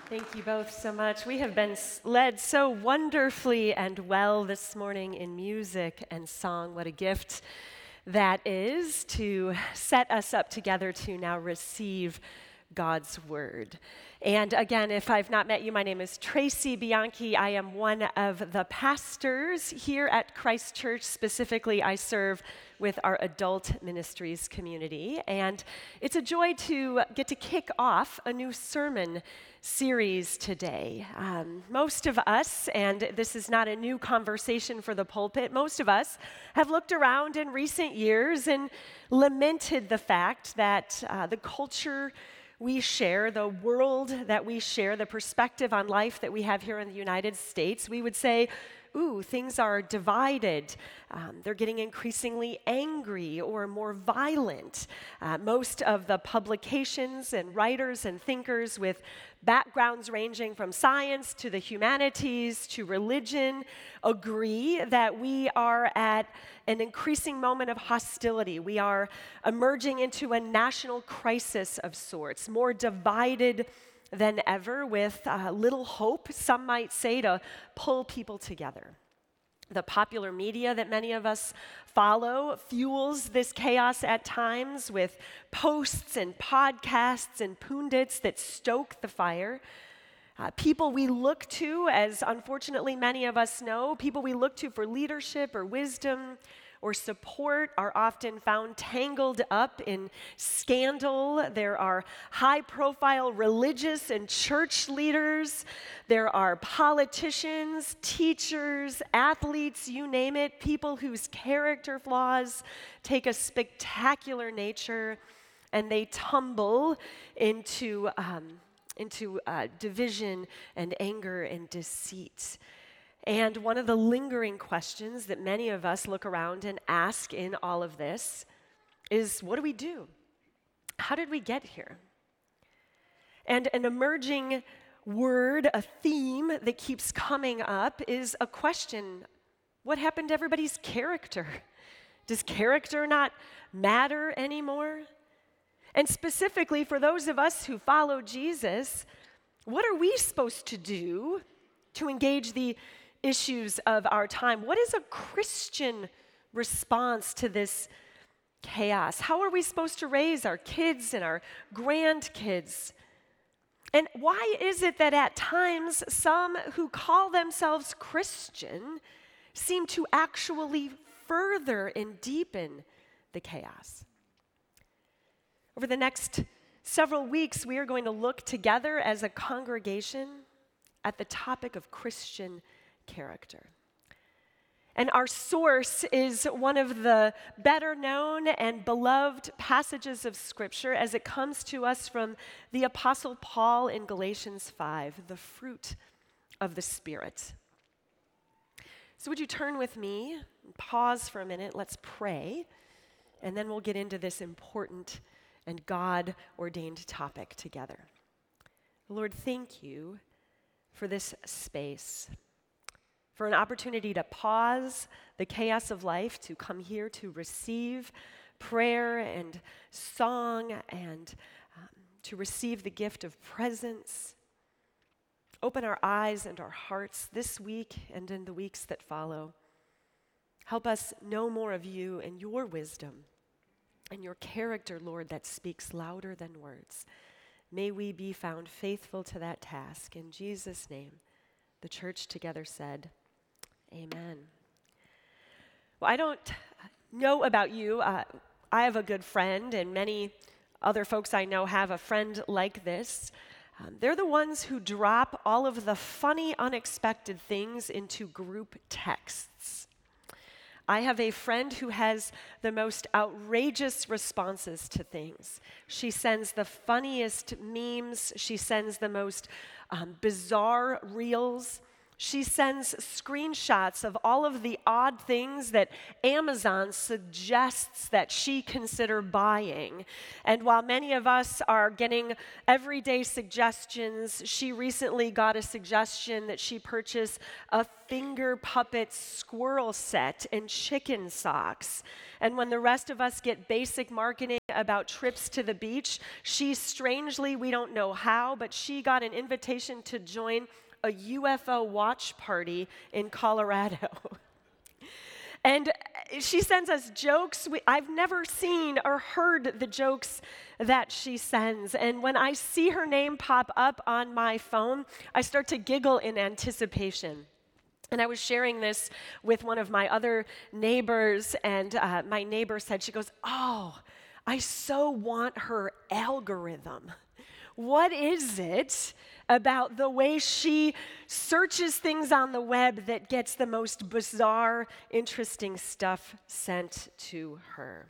Thank you both so much. We have been led so wonderfully and well this morning in music and song. What a gift that is to set us up together to now receive God's word. And again, if I've not met you, my name is Tracy Bianchi. I am one of the pastors here at Christ Church. Specifically, I serve with our adult ministries community. And it's a joy to get to kick off a new sermon series today. Most of us, and this is not a new conversation for the pulpit, most of us have looked around in recent years and lamented the fact that the culture we share, the world that we share, the perspective on life that we have here in the United States, we would say, ooh, things are divided. They're getting increasingly angry or more violent. Most of the publications and writers and thinkers with backgrounds ranging from science to the humanities to religion agree that we are at an increasing moment of hostility. We are emerging into a national crisis of sorts, more divided than ever, with little hope, some might say, to pull people together. The popular media that many of us follow fuels this chaos at times with posts and podcasts and pundits that stoke the fire. People we look to, as unfortunately many of us know, people we look to for leadership or wisdom or support are often found tangled up in scandal. There are high-profile religious and church leaders. There are politicians, teachers, athletes, you name it, people whose character flaws take a spectacular nature, and they tumble into division and anger and deceit. And one of the lingering questions that many of us look around and ask in all of this is, what do we do? How did we get here? And an emerging word, a theme that keeps coming up is a question: what happened to everybody's character? Does character not matter anymore? And specifically for those of us who follow Jesus, what are we supposed to do to engage the issues of our time? What is a Christian response to this chaos? How are we supposed to raise our kids and our grandkids? And why is it that at times some who call themselves Christian seem to actually further and deepen the chaos? Over the next several weeks, we are going to look together as a congregation at the topic of Christian character. And our source is one of the better known and beloved passages of Scripture as it comes to us from the Apostle Paul in Galatians 5, the fruit of the Spirit. So would you turn with me, pause for a minute, let's pray, and then we'll get into this important and God-ordained topic together. Lord, thank you for this space, for an opportunity to pause the chaos of life, to come here to receive prayer and song and to receive the gift of presence. Open our eyes and our hearts this week and in the weeks that follow. Help us know more of you and your wisdom and your character, Lord, that speaks louder than words. May we be found faithful to that task. In Jesus' name, the church together said, amen. Well, I don't know about you. I have a good friend, and many other folks I know have a friend like this. They're the ones who drop all of the funny, unexpected things into group texts. I have a friend who has the most outrageous responses to things. She sends the funniest memes. She sends the most bizarre reels. She sends screenshots of all of the odd things that Amazon suggests that she consider buying. And while many of us are getting everyday suggestions, she recently got a suggestion that she purchase a finger puppet squirrel set and chicken socks. And when the rest of us get basic marketing about trips to the beach. She strangely, we don't know how, but she got an invitation to join a UFO watch party in Colorado. And she sends us jokes. I've never seen or heard the jokes that she sends. And when I see her name pop up on my phone, I start to giggle in anticipation. And I was sharing this with one of my other neighbors, and my neighbor said, she goes, "Oh, I so want her algorithm. What is it about the way she searches things on the web that gets the most bizarre, interesting stuff sent to her?"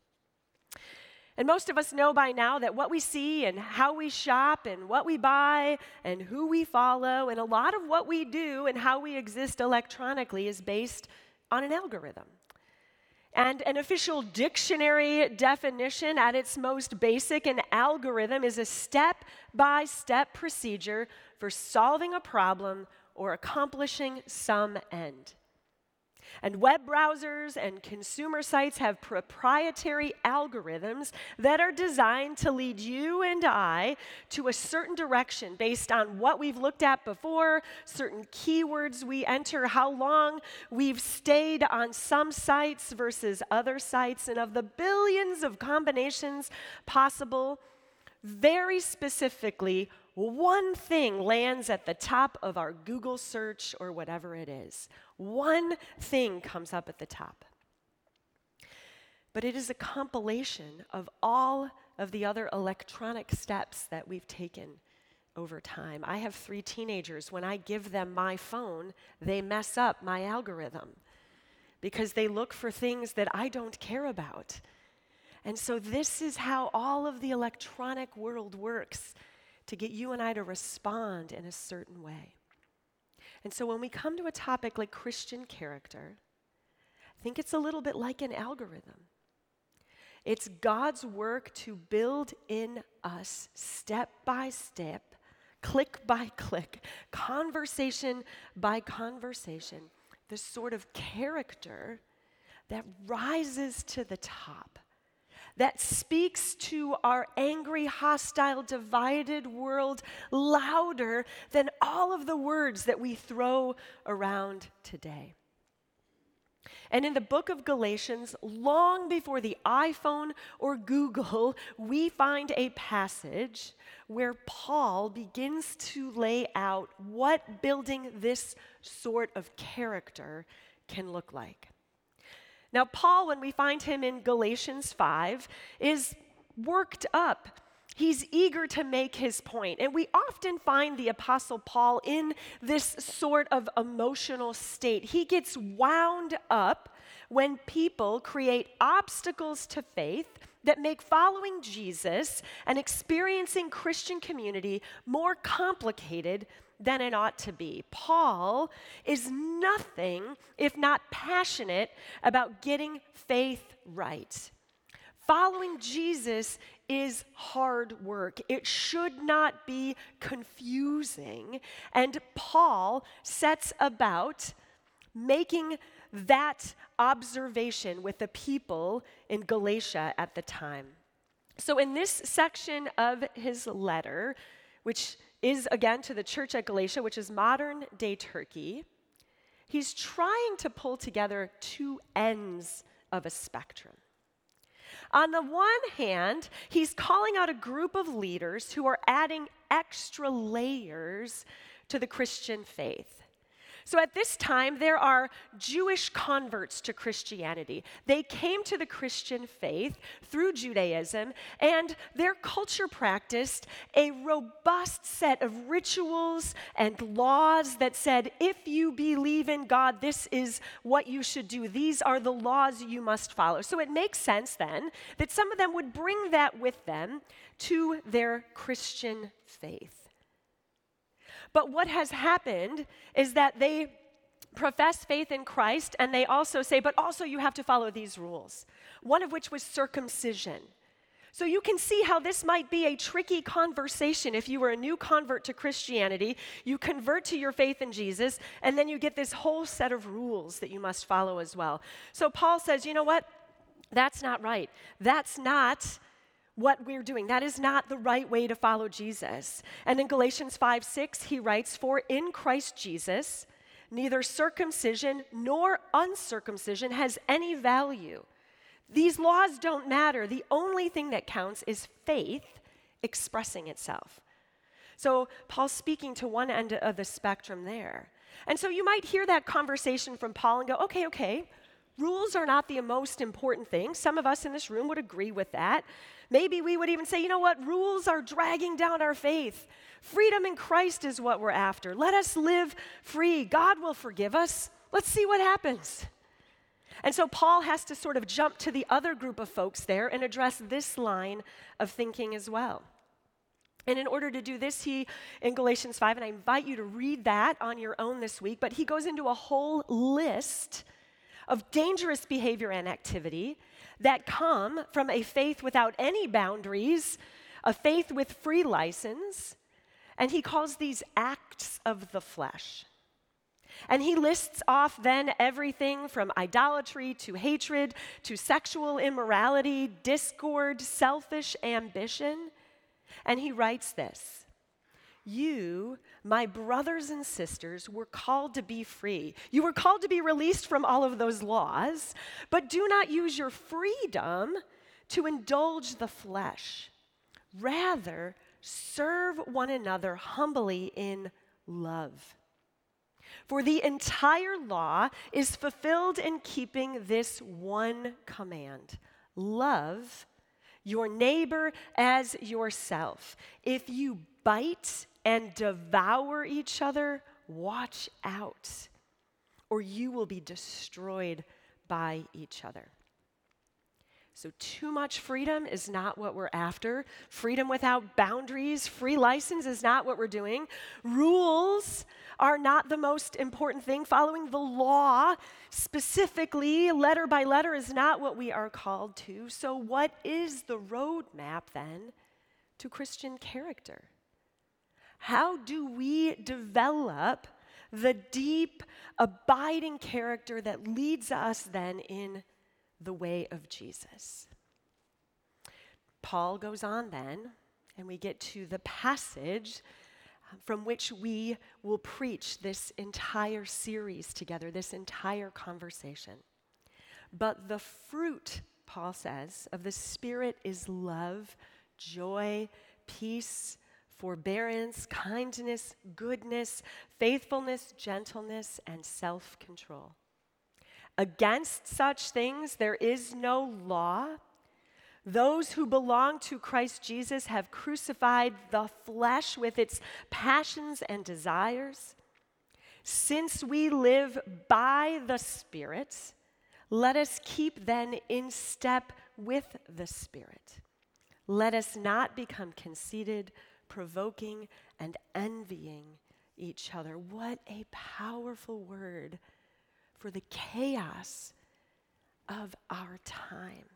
And most of us know by now that what we see and how we shop and what we buy and who we follow and a lot of what we do and how we exist electronically is based on an algorithm. And an official dictionary definition at its most basic, an algorithm is a step-by-step procedure for solving a problem or accomplishing some end. And web browsers and consumer sites have proprietary algorithms that are designed to lead you and I to a certain direction based on what we've looked at before, certain keywords we enter, how long we've stayed on some sites versus other sites, and of the billions of combinations possible, very specifically, one thing lands at the top of our Google search or whatever it is. One thing comes up at the top. But it is a compilation of all of the other electronic steps that we've taken over time. I have 3 teenagers. When I give them my phone, they mess up my algorithm because they look for things that I don't care about. And so this is how all of the electronic world works, to get you and I to respond in a certain way. And so when we come to a topic like Christian character, I think it's a little bit like an algorithm. It's God's work to build in us, step by step, click by click, conversation by conversation, the sort of character that rises to the top, that speaks to our angry, hostile, divided world louder than all of the words that we throw around today. And in the book of Galatians, long before the iPhone or Google, we find a passage where Paul begins to lay out what building this sort of character can look like. Now, Paul, when we find him in Galatians 5, is worked up. He's eager to make his point. And we often find the Apostle Paul in this sort of emotional state. He gets wound up when people create obstacles to faith that make following Jesus and experiencing Christian community more complicated than it ought to be. Paul is nothing if not passionate about getting faith right. Following Jesus is hard work. It should not be confusing. And Paul sets about making that observation with the people in Galatia at the time. So in this section of his letter, which is again to the church at Galatia, which is modern day Turkey, he's trying to pull together 2 ends of a spectrum. On the one hand, he's calling out a group of leaders who are adding extra layers to the Christian faith. So at this time, there are Jewish converts to Christianity. They came to the Christian faith through Judaism, and their culture practiced a robust set of rituals and laws that said, if you believe in God, this is what you should do. These are the laws you must follow. So it makes sense then that some of them would bring that with them to their Christian faith. But what has happened is that they profess faith in Christ, and they also say, but also you have to follow these rules, one of which was circumcision. So you can see how this might be a tricky conversation if you were a new convert to Christianity, you convert to your faith in Jesus, and then you get this whole set of rules that you must follow as well. So Paul says, you know what? That's not right. That's not what we're doing. That is not the right way to follow Jesus. And in Galatians 5:6, he writes, "For in Christ Jesus, neither circumcision nor uncircumcision has any value. These laws don't matter. The only thing that counts is faith expressing itself." So Paul's speaking to one end of the spectrum there. And so you might hear that conversation from Paul and go, okay, rules are not the most important thing. Some of us in this room would agree with that. Maybe we would even say, you know what, rules are dragging down our faith. Freedom in Christ is what we're after. Let us live free. God will forgive us. Let's see what happens. And so Paul has to sort of jump to the other group of folks there and address this line of thinking as well. And in order to do this, he, in Galatians 5, and I invite you to read that on your own this week, but he goes into a whole list of dangerous behavior and activity that come from a faith without any boundaries, a faith with free license, and he calls these acts of the flesh. And he lists off then everything from idolatry to hatred to sexual immorality, discord, selfish ambition. And he writes this: "You, my brothers and sisters, were called to be free. You were called to be released from all of those laws, but do not use your freedom to indulge the flesh. Rather, serve one another humbly in love. For the entire law is fulfilled in keeping this one command: love your neighbor as yourself. If you bite and devour each other, watch out, or you will be destroyed by each other." So too much freedom is not what we're after. Freedom without boundaries, free license is not what we're doing. Rules are not the most important thing. Following the law, specifically, letter by letter, is not what we are called to. So what is the roadmap then to Christian character? How do we develop the deep, abiding character that leads us then in the way of Jesus? Paul goes on then, and we get to the passage from which we will preach this entire series together, this entire conversation. "But the fruit," Paul says, "of the Spirit is love, joy, peace, forbearance, kindness, goodness, faithfulness, gentleness, and self-control. Against such things there is no law. Those who belong to Christ Jesus have crucified the flesh with its passions and desires. Since we live by the Spirit, let us keep then in step with the Spirit. Let us not become conceited, provoking, and envying each other." What a powerful word for the chaos of our time.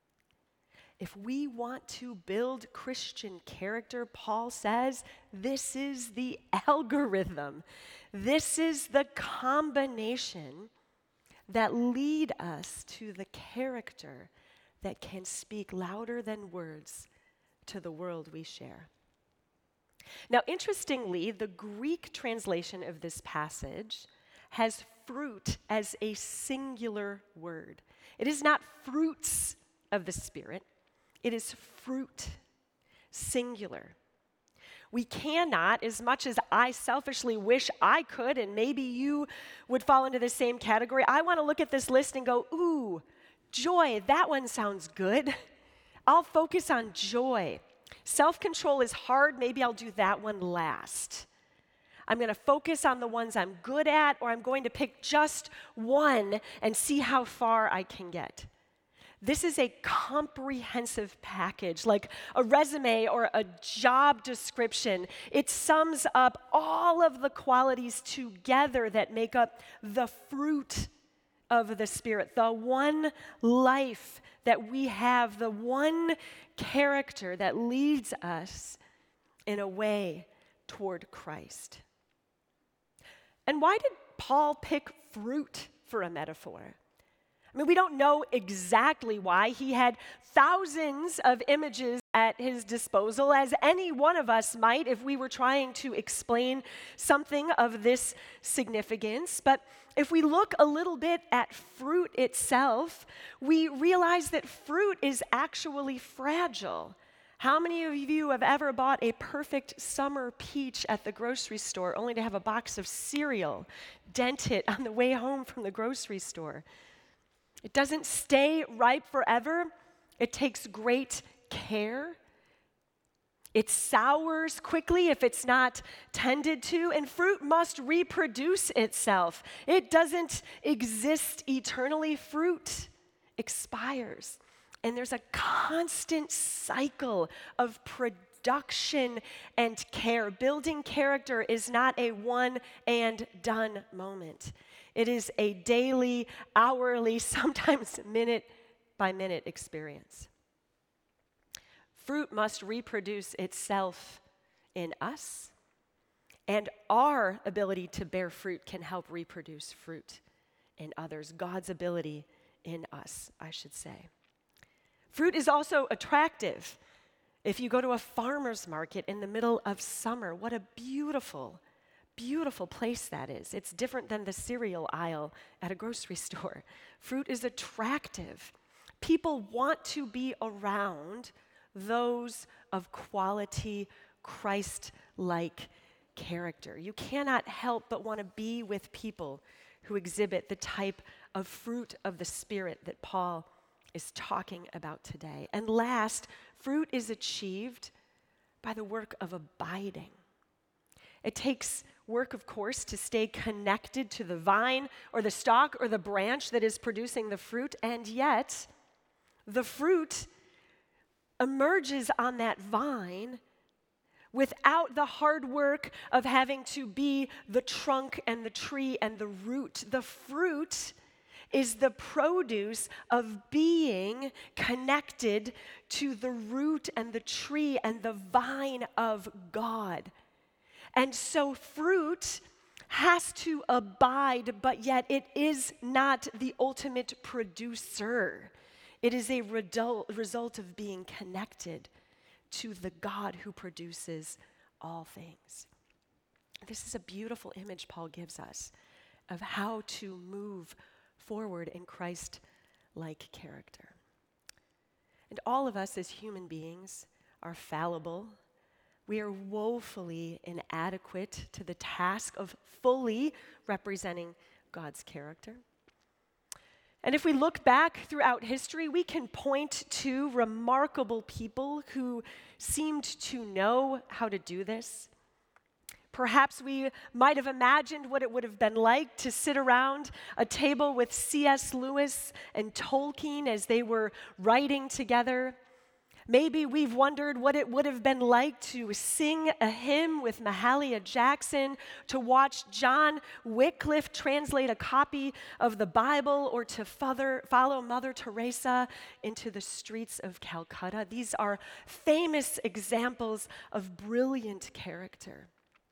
If we want to build Christian character, Paul says, this is the algorithm. This is the combination that lead us to the character that can speak louder than words to the world we share. Now, interestingly, the Greek translation of this passage has fruit as a singular word. It is not fruits of the Spirit. It is fruit, singular. We cannot, as much as I selfishly wish I could, and maybe you would fall into the same category, I want to look at this list and go, ooh, joy, that one sounds good. I'll focus on joy. Self-control is hard, maybe I'll do that one last. I'm going to focus on the ones I'm good at, or I'm going to pick just one and see how far I can get. This is a comprehensive package, like a resume or a job description. It sums up all of the qualities together that make up the fruit of the Spirit, the one life that we have, the one character that leads us in a way toward Christ. And why did Paul pick fruit for a metaphor? I mean, we don't know exactly why. He had thousands of images at his disposal, as any one of us might if we were trying to explain something of this significance. But if we look a little bit at fruit itself, we realize that fruit is actually fragile. How many of you have ever bought a perfect summer peach at the grocery store only to have a box of cereal dent it on the way home from the grocery store? It doesn't stay ripe forever. It takes great care. It sours quickly if it's not tended to, and fruit must reproduce itself. It doesn't exist eternally. Fruit expires, and there's a constant cycle of production and care. Building character is not a one and done moment. It is a daily, hourly, sometimes minute by minute experience. Fruit must reproduce itself in us, and our ability to bear fruit can help reproduce fruit in others. God's ability in us, I should say. Fruit is also attractive. If you go to a farmer's market in the middle of summer, what a beautiful place that is. It's different than the cereal aisle at a grocery store. Fruit is attractive. People want to be around those of quality, Christ-like character. You cannot help but want to be with people who exhibit the type of fruit of the Spirit that Paul is talking about today. And last, fruit is achieved by the work of abiding. It takes work, of course, to stay connected to the vine or the stalk or the branch that is producing the fruit, and yet the fruit emerges on that vine without the hard work of having to be the trunk and the tree and the root. The fruit is the produce of being connected to the root and the tree and the vine of God. And so fruit has to abide, but yet it is not the ultimate producer. It is a result of being connected to the God who produces all things. This is a beautiful image Paul gives us of how to move forward in Christ-like character. And all of us as human beings are fallible. We are woefully inadequate to the task of fully representing God's character. And if we look back throughout history, we can point to remarkable people who seemed to know how to do this. Perhaps we might have imagined what it would have been like to sit around a table with C.S. Lewis and Tolkien as they were writing together. Maybe we've wondered what it would have been like to sing a hymn with Mahalia Jackson, to watch John Wycliffe translate a copy of the Bible, or to follow Mother Teresa into the streets of Calcutta. These are famous examples of brilliant character.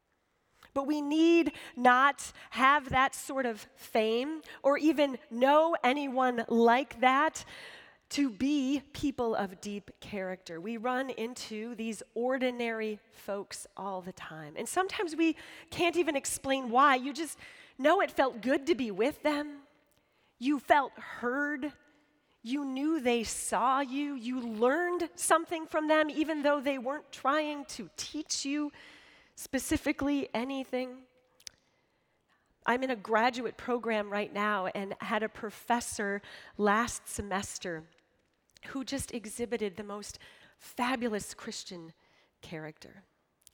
But we need not have that sort of fame or even know anyone like that to be people of deep character. We run into these ordinary folks all the time. And sometimes we can't even explain why. You just know it felt good to be with them. You felt heard. You knew they saw you. You learned something from them, even though they weren't trying to teach you specifically anything. I'm in a graduate program right now and had a professor last semester who just exhibited the most fabulous Christian character.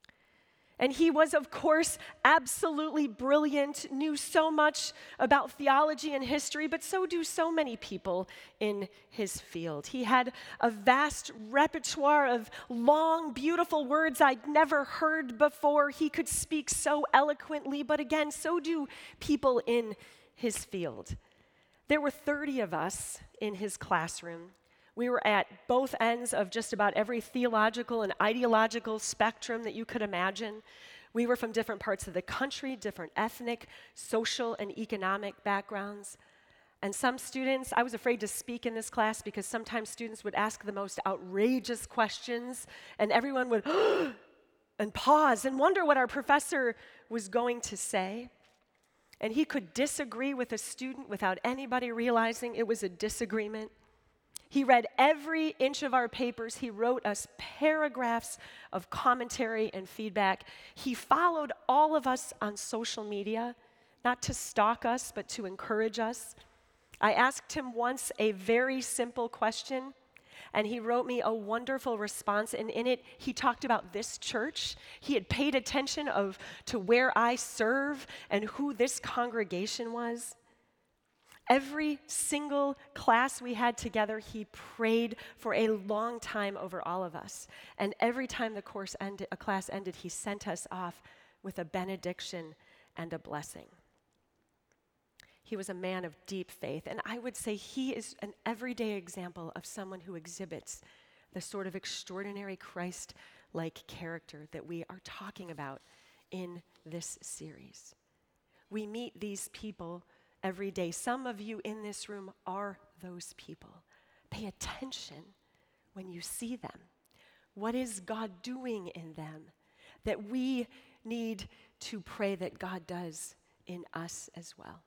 And he was, of course, absolutely brilliant, knew so much about theology and history, but so do so many people in his field. He had a vast repertoire of long, beautiful words I'd never heard before. He could speak so eloquently, but again, so do people in his field. There were 30 of us in his classroom. We were at both ends of just about every theological and ideological spectrum that you could imagine. We were from different parts of the country, different ethnic, social, and economic backgrounds. And some students, I was afraid to speak in this class because sometimes students would ask the most outrageous questions, and everyone would and pause and wonder what our professor was going to say. And he could disagree with a student without anybody realizing it was a disagreement. He read every inch of our papers. He wrote us paragraphs of commentary and feedback. He followed all of us on social media, not to stalk us, but to encourage us. I asked him once a very simple question, and he wrote me a wonderful response, and in it, he talked about this church. He had paid attention to where I serve and who this congregation was. Every single class we had together, he prayed for a long time over all of us. And every time the class ended, he sent us off with a benediction and a blessing. He was a man of deep faith, and I would say he is an everyday example of someone who exhibits the sort of extraordinary Christ-like character that we are talking about in this series. We meet these people every day. Some of you in this room are those people. Pay attention when you see them. What is God doing in them that we need to pray that God does in us as well?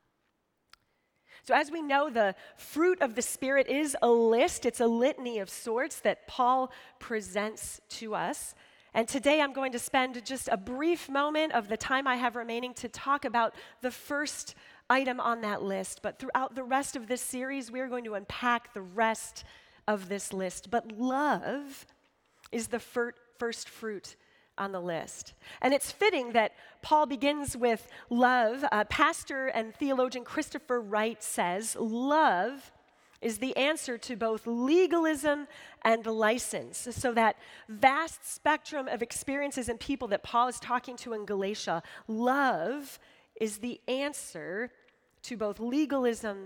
So as we know, the fruit of the Spirit is a list. It's a litany of sorts that Paul presents to us. And today I'm going to spend just a brief moment of the time I have remaining to talk about the first item on that list. But throughout the rest of this series, we are going to unpack the rest of this list. But love is the first fruit on the list. And it's fitting that Paul begins with love. Pastor and theologian Christopher Wright says, love is the answer to both legalism and license. So that vast spectrum of experiences and people that Paul is talking to in Galatia, love is the answer to both legalism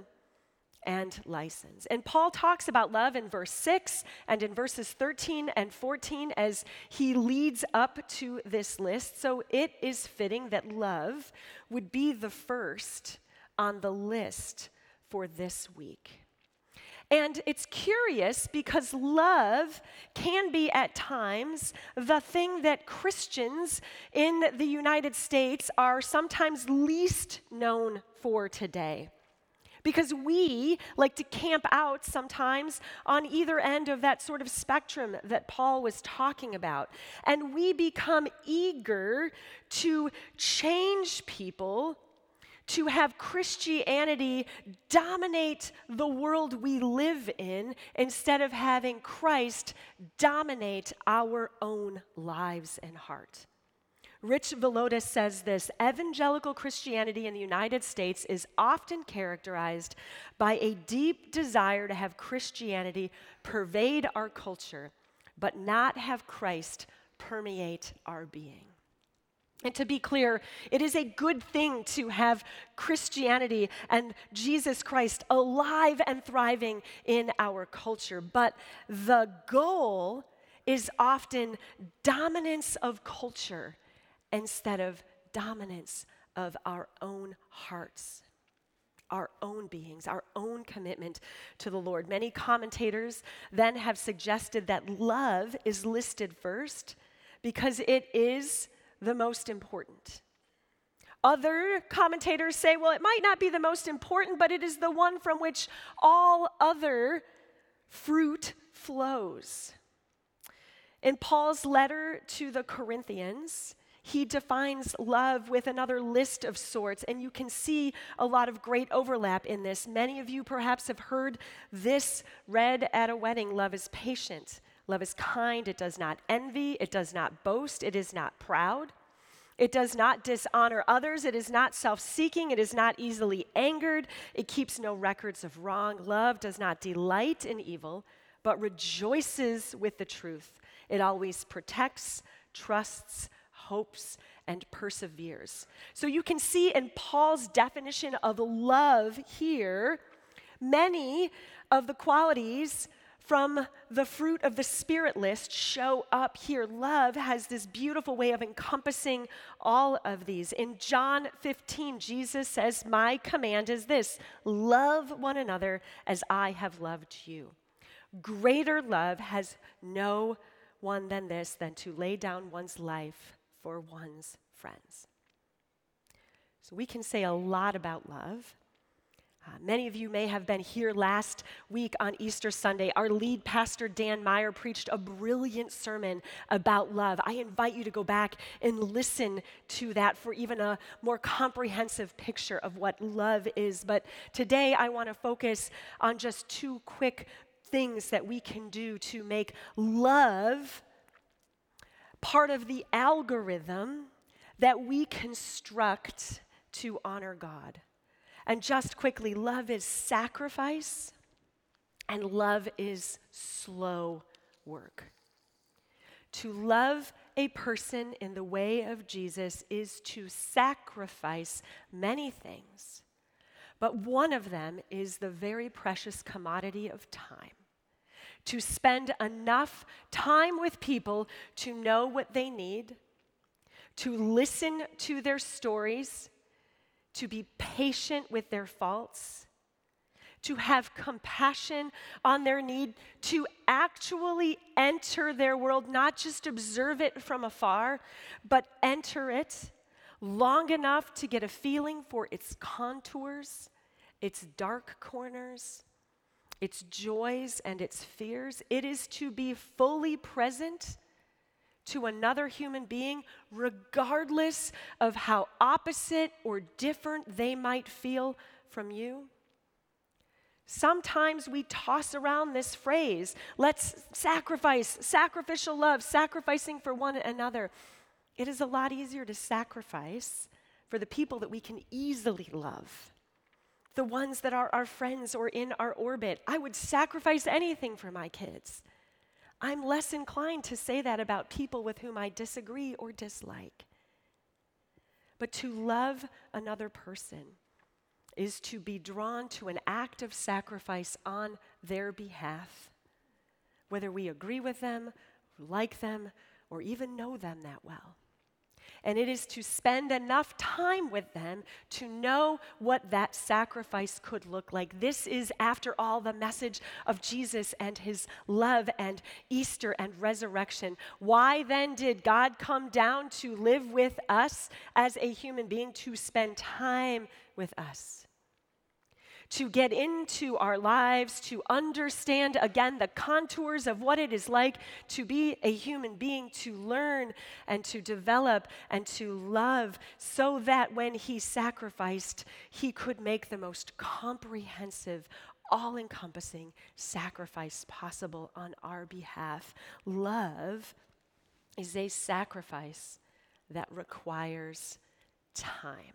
and license. And Paul talks about love in verse 6 and in verses 13 and 14 as he leads up to this list. So it is fitting that love would be the first on the list for this week. And it's curious because love can be at times the thing that Christians in the United States are sometimes least known for today. Because we like to camp out sometimes on either end of that sort of spectrum that Paul was talking about. And we become eager to change people, to have Christianity dominate the world we live in instead of having Christ dominate our own lives and heart. Rich Villodas says this: evangelical Christianity in the United States is often characterized by a deep desire to have Christianity pervade our culture, but not have Christ permeate our being. And to be clear, it is a good thing to have Christianity and Jesus Christ alive and thriving in our culture, but the goal is often dominance of culture instead of dominance of our own hearts, our own beings, our own commitment to the Lord. Many commentators then have suggested that love is listed first because it is the most important. Other commentators say, well, it might not be the most important, but it is the one from which all other fruit flows. In Paul's letter to the Corinthians, he defines love with another list of sorts, and you can see a lot of great overlap in this. Many of you perhaps have heard this read at a wedding. Love is patient. Love is kind. It does not envy. It does not boast. It is not proud. It does not dishonor others. It is not self-seeking. It is not easily angered. It keeps no records of wrong. Love does not delight in evil, but rejoices with the truth. It always protects, trusts, hopes, and perseveres. So you can see in Paul's definition of love here, many of the qualities from the fruit of the Spirit list show up here. Love has this beautiful way of encompassing all of these. In John 15, Jesus says, "My command is this: love one another as I have loved you. Greater love has no one than this, than to lay down one's life for one's friends." So we can say a lot about love. Many of you may have been here last week on Easter Sunday. Our lead pastor, Dan Meyer, preached a brilliant sermon about love. I invite you to go back and listen to that for even a more comprehensive picture of what love is. But today I want to focus on just two quick things that we can do to make love part of the algorithm that we construct to honor God. And just quickly, love is sacrifice and love is slow work. To love a person in the way of Jesus is to sacrifice many things, but one of them is the very precious commodity of time. To spend enough time with people to know what they need, to listen to their stories, to be patient with their faults, to have compassion on their need, to actually enter their world, not just observe it from afar, but enter it long enough to get a feeling for its contours, its dark corners, its joys and its fears. It is to be fully present to another human being, regardless of how opposite or different they might feel from you. Sometimes we toss around this phrase, let's sacrifice, sacrificial love, sacrificing for one another. It is a lot easier to sacrifice for the people that we can easily love, the ones that are our friends or in our orbit. I would sacrifice anything for my kids. I'm less inclined to say that about people with whom I disagree or dislike. But to love another person is to be drawn to an act of sacrifice on their behalf, whether we agree with them, like them, or even know them that well. And it is to spend enough time with them to know what that sacrifice could look like. This is, after all, the message of Jesus and his love and Easter and resurrection. Why then did God come down to live with us as a human being, to spend time with us? To get into our lives, to understand again the contours of what it is like to be a human being, to learn and to develop and to love, so that when he sacrificed, he could make the most comprehensive, all-encompassing sacrifice possible on our behalf. Love is a sacrifice that requires time.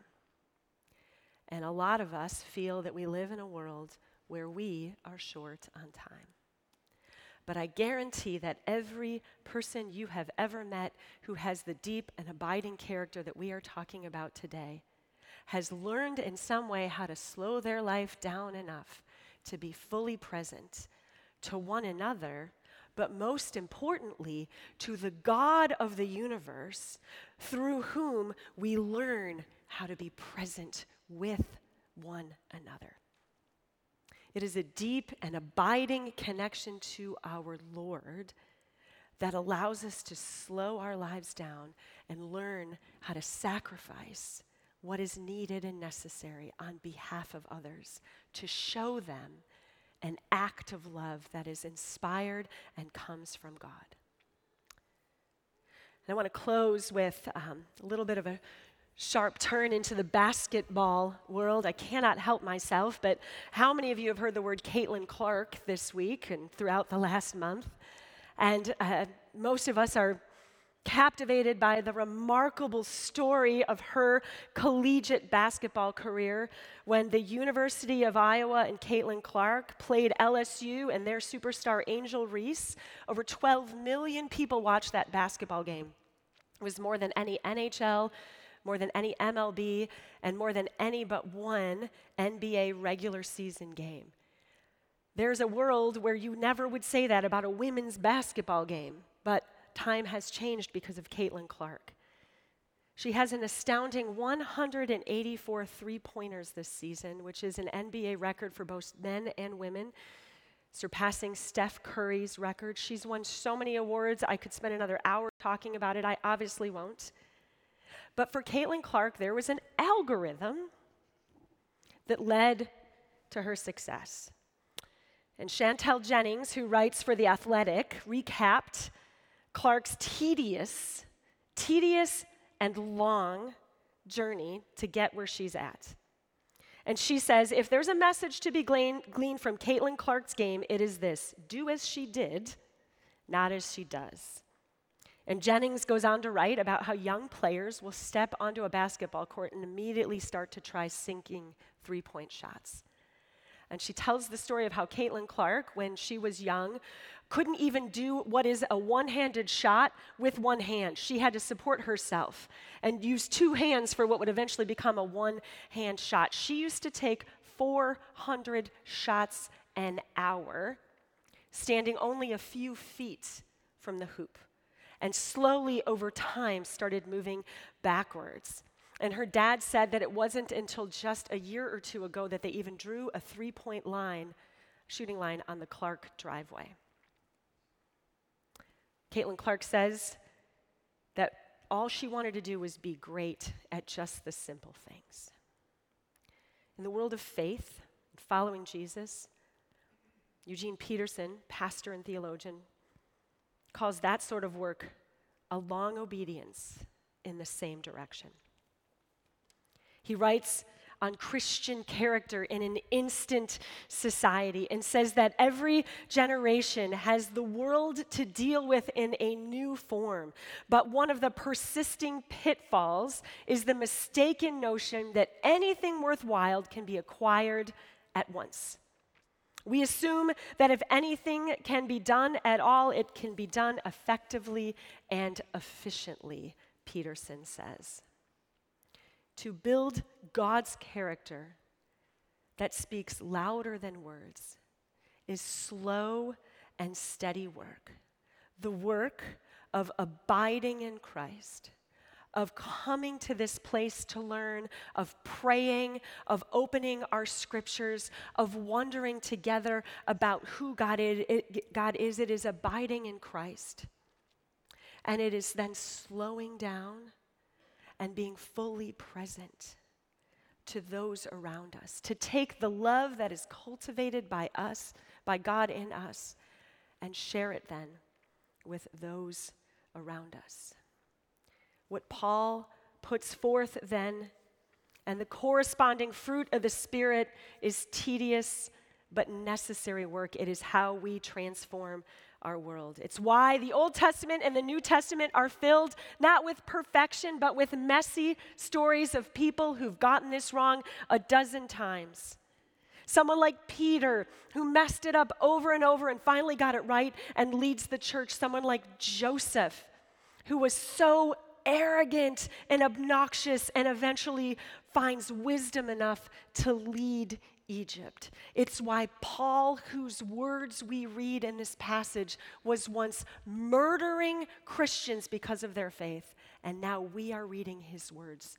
And a lot of us feel that we live in a world where we are short on time. But I guarantee that every person you have ever met who has the deep and abiding character that we are talking about today has learned in some way how to slow their life down enough to be fully present to one another, but most importantly, to the God of the universe, through whom we learn how to be present with one another. It is a deep and abiding connection to our Lord that allows us to slow our lives down and learn how to sacrifice what is needed and necessary on behalf of others, to show them an act of love that is inspired and comes from God. And I want to close with a little bit of a sharp turn into the basketball world. I cannot help myself, but how many of you have heard the word Caitlin Clark this week and throughout the last month? And most of us are captivated by the remarkable story of her collegiate basketball career when the University of Iowa and Caitlin Clark played LSU and their superstar Angel Reese. Over 12 million people watched that basketball game. It was more than any NHL, more than any MLB, and more than any but one NBA regular season game. There's a world where you never would say that about a women's basketball game, but time has changed because of Caitlin Clark. She has an astounding 184 three-pointers this season, which is an NBA record for both men and women, surpassing Steph Curry's record. She's won so many awards, I could spend another hour talking about it. I obviously won't. But for Caitlin Clark, there was an algorithm that led to her success. And Chantel Jennings, who writes for The Athletic, recapped Clark's tedious and long journey to get where she's at. And she says, if there's a message to be gleaned from Caitlin Clark's game, it is this: do as she did, not as she does. And Jennings goes on to write about how young players will step onto a basketball court and immediately start to try sinking three-point shots. And she tells the story of how Caitlin Clark, when she was young, couldn't even do what is a one-handed shot with one hand. She had to support herself and use two hands for what would eventually become a one-hand shot. She used to take 400 shots an hour, standing only a few feet from the hoop, and slowly over time started moving backwards. And her dad said that it wasn't until just a year or two ago that they even drew a three-point shooting line on the Clark driveway. Caitlin Clark says that all she wanted to do was be great at just the simple things. In the world of faith, following Jesus, Eugene Peterson, pastor and theologian, calls that sort of work a long obedience in the same direction. He writes on Christian character in an instant society and says that every generation has the world to deal with in a new form. But one of the persisting pitfalls is the mistaken notion that anything worthwhile can be acquired at once. We assume that if anything can be done at all, it can be done effectively and efficiently, Peterson says. To build God's character that speaks louder than words is slow and steady work. The work of abiding in Christ, of coming to this place to learn, of praying, of opening our scriptures, of wondering together about who God is. It is abiding in Christ. And it is then slowing down and being fully present to those around us, to take the love that is cultivated by us, by God in us, and share it then with those around us. What Paul puts forth then, and the corresponding fruit of the Spirit, is tedious but necessary work. It is how we transform our world. It's why the Old Testament and the New Testament are filled not with perfection, but with messy stories of people who've gotten this wrong a dozen times. Someone like Peter, who messed it up over and over and finally got it right and leads the church. Someone like Joseph, who was so arrogant and obnoxious and eventually finds wisdom enough to lead Egypt. It's why Paul, whose words we read in this passage, was once murdering Christians because of their faith, and now we are reading his words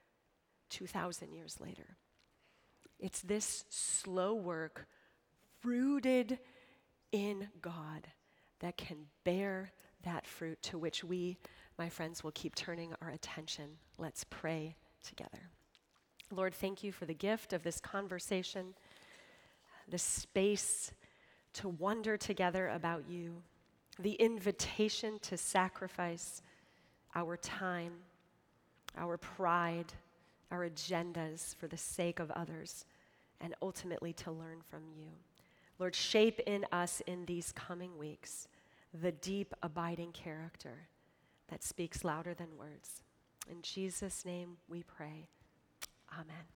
2,000 years later. It's this slow work rooted in God that can bear that fruit to which we, my friends, will keep turning our attention. Let's pray together. Lord, thank you for the gift of this conversation, the space to wonder together about you, the invitation to sacrifice our time, our pride, our agendas for the sake of others, and ultimately to learn from you. Lord, shape in us in these coming weeks the deep, abiding character that speaks louder than words. In Jesus' name we pray. Amen.